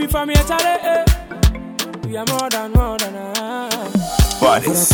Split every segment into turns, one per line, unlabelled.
from here, Charlie. We are more than
Bodies.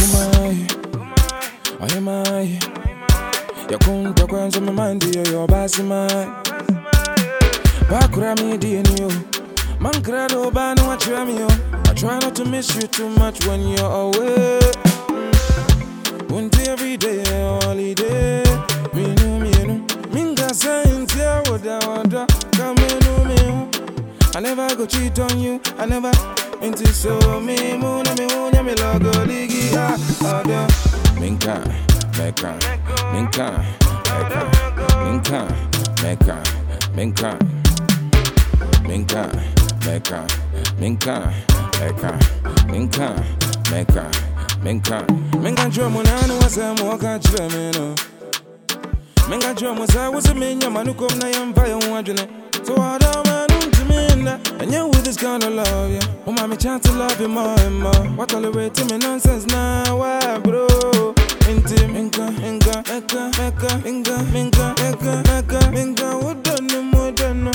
I am I. You couldn't talk on some mind, your bassy man. Bakura me, dear you. Man, crado, ban, what you am. I try not to miss you too much when you're away. Won't every day, holiday. Me no, Minga saying, Tia, what I want to come in. I never go cheat on you. I never. Into so me, moon, me, logo, ligi, other. Minka, Meka, Minka, Meka, Minka, Meka, Minka, Minka, Meka, Minka, Meka, Minka, Meka, Minka. Minka drum when I know what's I'm walking to me. Minka drum was I was a man, Manukom, I am by one. So I don't want to me, and you with this kind of love, yeah. Oh, mommy, chance to love you more and more. What tolerating me nonsense now, why, bro? Into Minka, Minka, Meka, Meka, Minka, Minka, Meka, Meka, Minka, what done no more than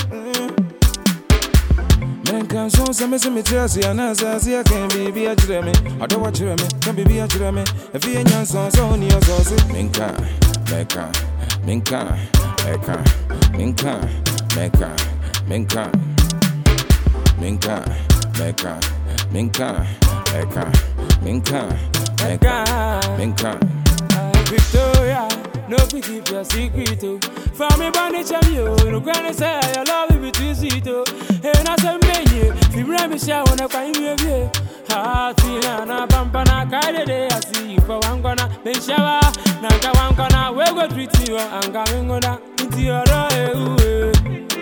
Minka, so some me Chelsea, and as I see, I can't be a Jeremy. I don't watch Jeremy, can't be a Jeremy. If you ain't your son, so near sauce. Minka, Meka, Minka, Meka, Minka, Meka, Minka, Minka, Meka, Minka, Meka, Minka, Meka, Minka.
Victoria, no we keep your secret. For me, Bonnie Chamio, no granny say I love you between Zito. And I say, me, if you bring me shower, when I find you, Tina, Pampana, Kaide, I see you for one corner, then shower, Naka one corner, where go treat you, and coming on into your row.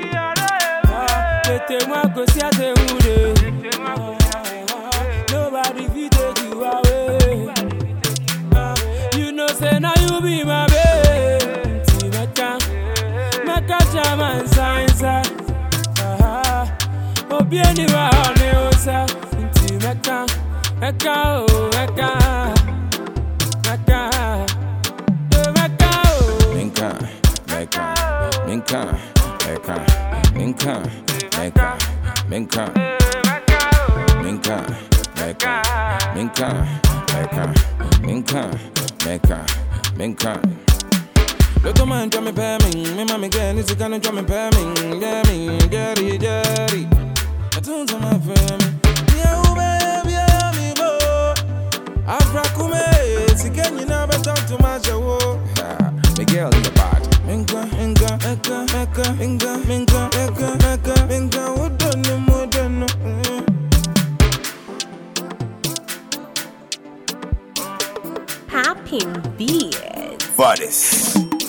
Nobody can take you away. You know, say now you be my babe. See, Meka Chaman Science. Oh, be anywhere on the outside. See, Meka, oh, Meka, oh.
Minka, Meka, Minka, Meka, Minka, Meka, Minka, Minka, Meka, Minka, Meka, Minka, Meka, Minka. Look at man, drumming, pamming. Me, mommy, girl, is a kind of drumming, pamming. Jamming, jerry. I told to my family. Yeah, baby, yeah, me, bo. Afrakume, si can you never talk to my show. Miguel in the part. Minka, Minka, Meka, Meka, Minka, Minka, Meka, Meka, Minka, what done no more than no.
Popping beats.
Bodies.